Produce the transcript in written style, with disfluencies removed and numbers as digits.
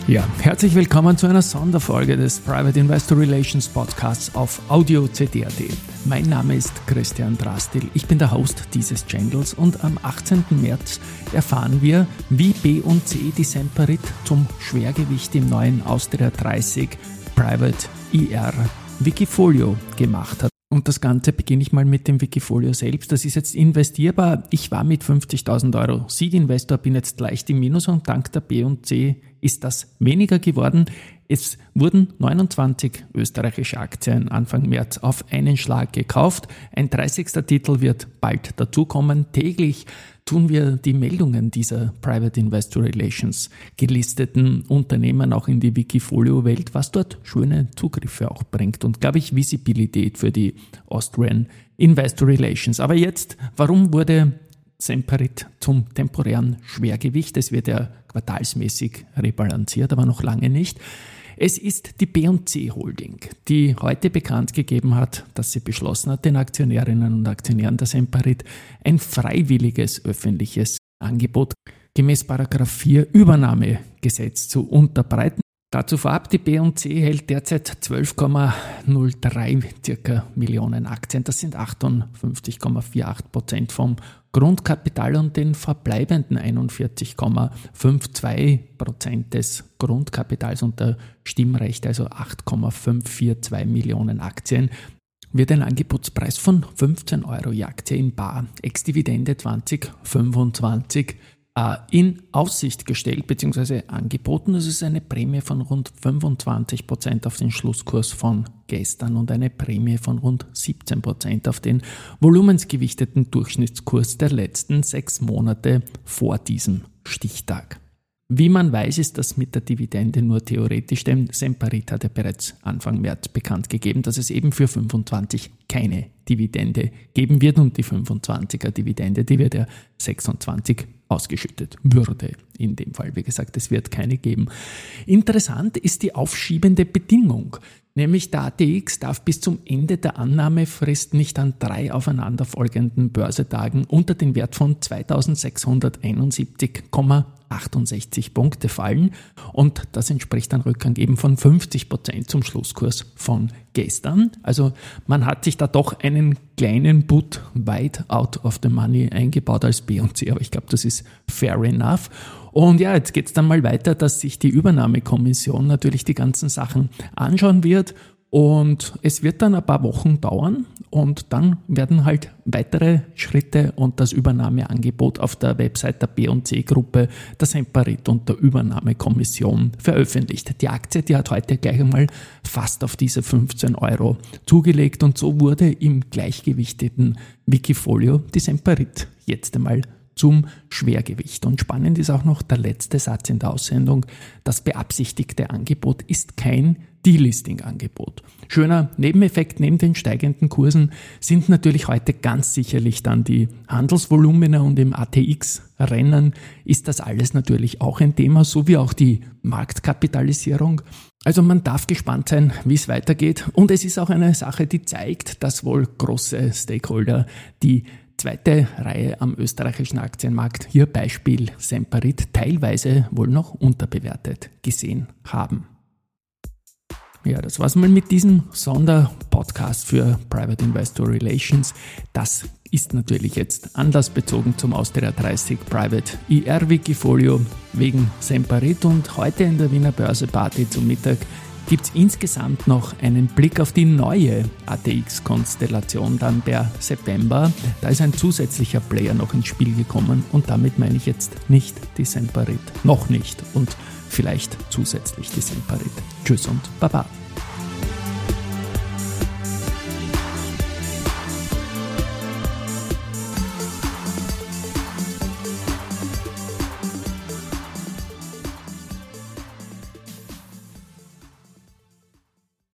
Ja, herzlich willkommen zu einer Sonderfolge des Private Investor Relations Podcasts auf Audio CD.at. Mein Name ist Christian Drastil, ich bin der Host dieses Channels und am 18. März erfahren wir, wie B&C die Semperit zum Schwergewicht im neuen Austria 30 Private IR Wikifolio gemacht hat. Und das Ganze beginne ich mal mit dem Wikifolio selbst. Das ist jetzt investierbar. Ich war mit 50.000 Euro Seed-Investor, bin jetzt leicht im Minus und dank der B&C ist das weniger geworden. Es wurden 29 österreichische Aktien Anfang März auf einen Schlag gekauft. Ein 30. Titel wird bald dazukommen. Täglich tun wir die Meldungen dieser Private Investor Relations gelisteten Unternehmen auch in die Wikifolio-Welt, was dort schöne Zugriffe auch bringt und, glaube ich, Visibilität für die Austrian Investor Relations. Aber jetzt, warum wurde Semperit zum temporären Schwergewicht? Es wird ja quartalsmäßig rebalanciert, aber noch lange nicht. Es ist die B&C Holding, die heute bekannt gegeben hat, dass sie beschlossen hat, den Aktionärinnen und Aktionären der Semperit ein freiwilliges öffentliches Angebot gemäß § 4 Übernahmegesetz zu unterbreiten. Dazu vorab, die B&C hält derzeit 12,03 circa Millionen Aktien. Das sind 58,48% vom Grundkapital und den verbleibenden 41,52% des Grundkapitals und der Stimmrechte, also 8,542 Millionen Aktien, wird ein Angebotspreis von 15 Euro je Aktie in bar, Ex-Dividende 2025 in Aussicht gestellt bzw. angeboten. Das ist eine Prämie von rund 25% auf den Schlusskurs von gestern und eine Prämie von rund 17% auf den volumensgewichteten Durchschnittskurs der letzten 6 Monate vor diesem Stichtag. Wie man weiß, ist das mit der Dividende nur theoretisch, denn Semperit hat ja bereits Anfang März bekannt gegeben, dass es eben für 25 keine Dividende geben wird und die 25er Dividende, die wird ja 26 ausgeschüttet würde. In dem Fall, wie gesagt, es wird keine geben. Interessant ist die aufschiebende Bedingung, nämlich der ATX darf bis zum Ende der Annahmefrist nicht an 3 aufeinanderfolgenden Börsetagen unter den Wert von 2671,68 Punkte fallen und das entspricht einem Rückgang eben von 50% zum Schlusskurs von gestern. Also man hat sich da doch einen kleinen Put weit out of the money eingebaut als B&C, aber ich glaube, das ist fair enough. Und ja, jetzt geht es dann mal weiter, dass sich die Übernahmekommission natürlich die ganzen Sachen anschauen wird und es wird dann ein paar Wochen dauern und dann werden halt weitere Schritte und das Übernahmeangebot auf der Website der B&C-Gruppe, der Semperit und der Übernahmekommission veröffentlicht. Die Aktie, die hat heute gleich einmal fast auf diese 15 Euro zugelegt und so wurde im gleichgewichteten Wikifolio die Semperit jetzt einmal zum Schwergewicht. Und spannend ist auch noch der letzte Satz in der Aussendung. Das beabsichtigte Angebot ist kein Delisting-Angebot. Schöner Nebeneffekt neben den steigenden Kursen sind natürlich heute ganz sicherlich dann die Handelsvolumina und im ATX-Rennen ist das alles natürlich auch ein Thema, so wie auch die Marktkapitalisierung. Also man darf gespannt sein, wie es weitergeht. Und es ist auch eine Sache, die zeigt, dass wohl große Stakeholder die zweite Reihe am österreichischen Aktienmarkt, hier Beispiel Semperit, teilweise wohl noch unterbewertet gesehen haben. Ja, das war's mal mit diesem Sonderpodcast für Private Investor Relations. Das ist natürlich jetzt anlassbezogen zum Austria 30 Private IR Wikifolio wegen Semperit und heute in der Wiener Börseparty zum Mittag gibt es insgesamt noch einen Blick auf die neue ATX-Konstellation dann per September. Da ist ein zusätzlicher Player noch ins Spiel gekommen und damit meine ich jetzt nicht die Semperit, noch nicht und vielleicht zusätzlich die Semperit. Tschüss und Baba.